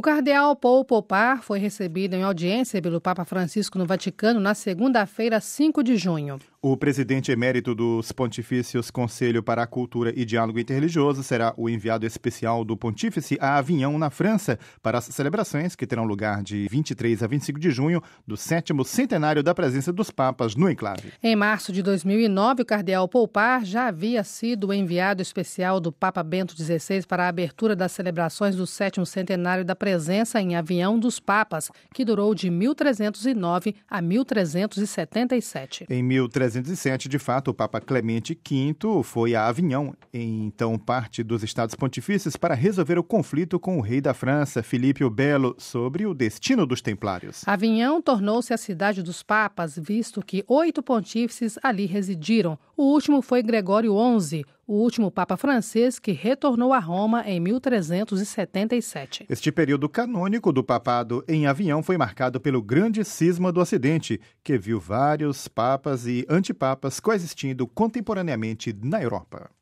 O cardeal Paul Poupart foi recebido em audiência pelo Papa Francisco no Vaticano na segunda-feira, 5 de junho. O presidente emérito dos Pontifícios Conselho para a Cultura e Diálogo Interreligioso será o enviado especial do Pontífice a Avignon, na França, para as celebrações que terão lugar de 23 a 25 de junho do 7º centenário da presença dos papas no enclave. Em março de 2009, o cardeal Poupart já havia sido o enviado especial do Papa Bento XVI para a abertura das celebrações do 7º centenário da presença em Avignon dos Papas, que durou de 1309 a 1377. Em 1307, de fato, o Papa Clemente V foi a Avignon, então parte dos Estados Pontifícios, para resolver o conflito com o rei da França, Filipe o Belo, sobre o destino dos templários. Avignon tornou-se a cidade dos papas, visto que 8 pontífices ali residiram. O último foi Gregório XI, o último papa francês que retornou a Roma em 1377. Este período canônico do papado em Avignon foi marcado pelo grande cisma do Ocidente, que viu vários papas e antipapas coexistindo contemporaneamente na Europa.